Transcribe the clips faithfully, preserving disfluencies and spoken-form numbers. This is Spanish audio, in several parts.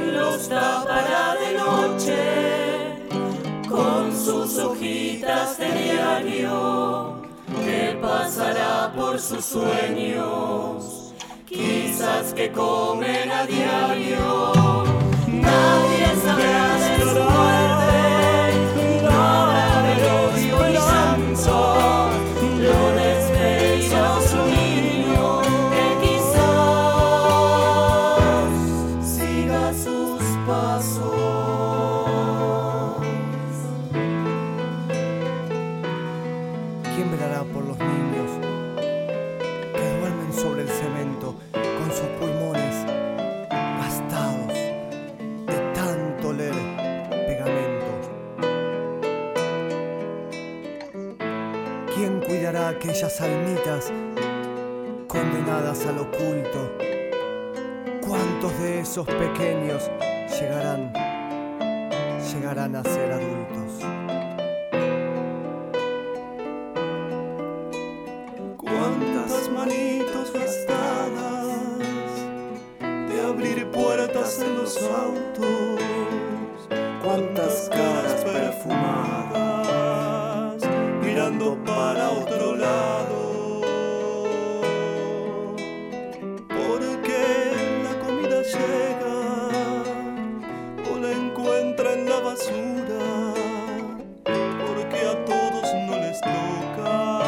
quien los tapará de noche con sus hojitas de diario, que pasará por sus sueños, quizás que comen a diario. Nadie sabrá de su muerte, no habrá velorio y llanto, lo despedirá su niño que quizás siga sus pasos. ¿Quién velará por los niños que duermen sobre el cemento con sus pulmones gastados de tanto leer pegamento? ¿Quién cuidará a aquellas almitas condenadas al oculto? ¿Cuántos de esos pequeños llegarán, llegarán a ser adultos? Cuántas manitos gastadas de abrir puertas en los autos, cuántas caras perfumadas mirando para otro lado, porque la comida llega o la encuentra en la basura, porque a todos no les toca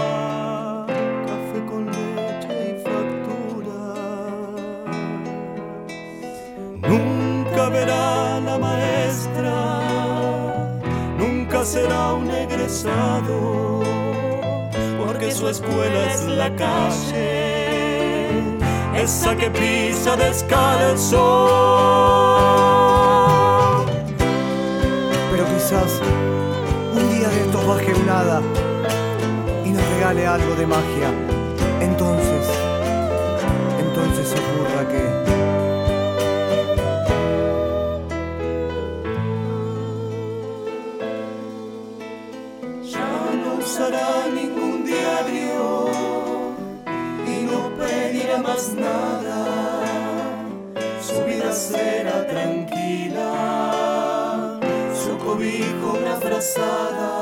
nunca verá la maestra, nunca será un egresado, porque su escuela es la calle, esa que pisa descalzo. Pero quizás un día de estos baje un hada y nos regale algo de magia. Entonces, entonces ocurra que no usará ningún diario y no pedirá más nada. Su vida será tranquila, su cobijo una frazada.